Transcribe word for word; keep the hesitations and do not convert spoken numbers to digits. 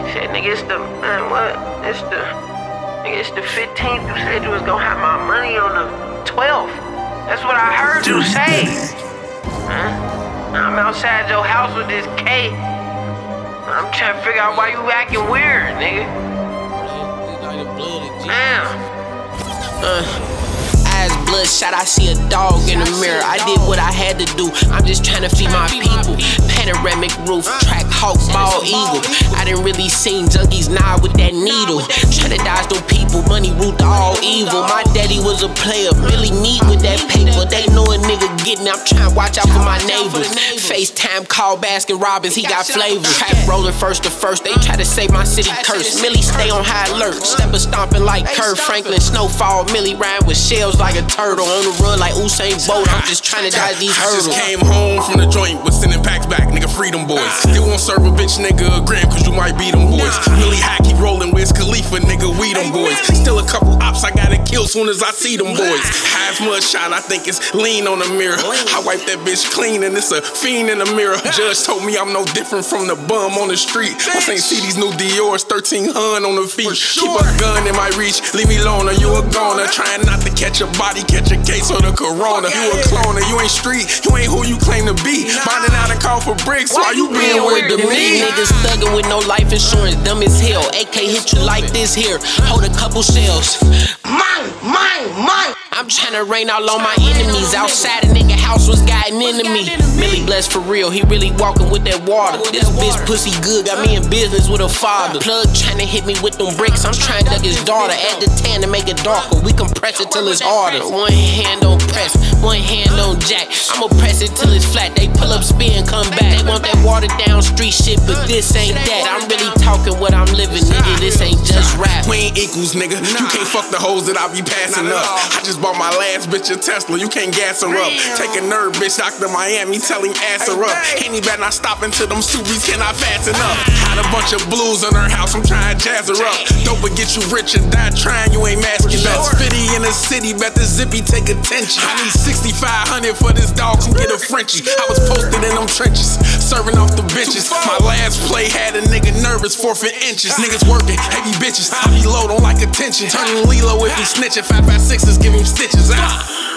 Said, nigga, it's the, man, what? It's the, nigga, it's the fifteenth. You said you was gonna have my money on the twelfth. That's what I heard you say. Huh? I'm outside your house with this K. I'm trying to figure out why you acting weird, nigga. Damn. Uh. Eyes bloodshot, I see a dog in the mirror. I did what I had to do, I'm just trying to feed my people. Panoramic roof, track, hawk, ball, eagle. I didn't really seen junkies nod with that needle. Trying to dodge those people, money root to all evil. My daddy was a player, really neat with that paper. They know a nigga getting it, I'm trying to watch out for my neighbors. FaceTime call Baskin Robbins, he got flavor. Trap rolling first to first, they try to save my city curse. Millie stay on high alert, stepper stomping like Kurt Franklin. Snowfall, Millie rhyme with shells like a turtle. On the run like Usain Bolt, I'm just trying to dodge these hurdles. I just came home from the joint with sending packs back, nigga, freedom boys. Still won't serve a bitch nigga a gram, cause you might beat them boys. Millie Hack, keep rolling with Khalifa, nigga, we them boys. Still a couple ops I gotta kill soon as I see them boys. Half mud shot, I think it's lean on the mirror. I wipe that bitch clean and it's a fiend in the mirror. Judge told me I'm no different from the bum on the street. I ain't see these new Dior's, thirteen hundred on the feet. Keep a gun in my reach, leave me alone or you a goner. Trying not to catch a body, catch a case of the corona. You a cloner, you ain't street, you ain't who you claim to be. Minding out and call for bricks, why you being weird to me? Niggas thuggin' with no life insurance, dumb as hell. A K hit you like this here, hold a couple shells. Mine, mine, mine. I'm tryna rain all on my enemies. Outside a nigga house was guiding into me. Millie blessed for real, he really walking with that water. This bitch pussy good, got me in business with her father. Plug tryna hit me with them bricks, I'm tryna duck his daughter. Add the tan to make it darker, we compress it till it's harder. One hand on press, one hand on jack. I'ma press it till it's flat, they pull up, spin, come back. They want that watered down street shit, but this ain't that. I'm really talking what I'm living, nigga, this ain't just rap. We ain't equals, nigga, you can't fuck the hoes that I be passing up. I just bought my last bitch a Tesla, you can't gas her up. Take a nerd bitch, Doctor Miami, tell him ass her up. Ain't he better not stop until them subies cannot fasten up. Had a bunch of blues in her house, I'm trying to jazz her up. Dope but get you rich and die trying, you ain't masking. Best fifty in the city, bet the zippy take attention. I need sixty-five hundred for this dog, come get a Frenchie. I was posted in them trenches, serving off the bitches. My last play had a nigga nervous, forfeit inches. Niggas working, heavy bitches, I be low, don't like attention. Turning Lilo if he snitching, five five sixes, give him stitches. Ah.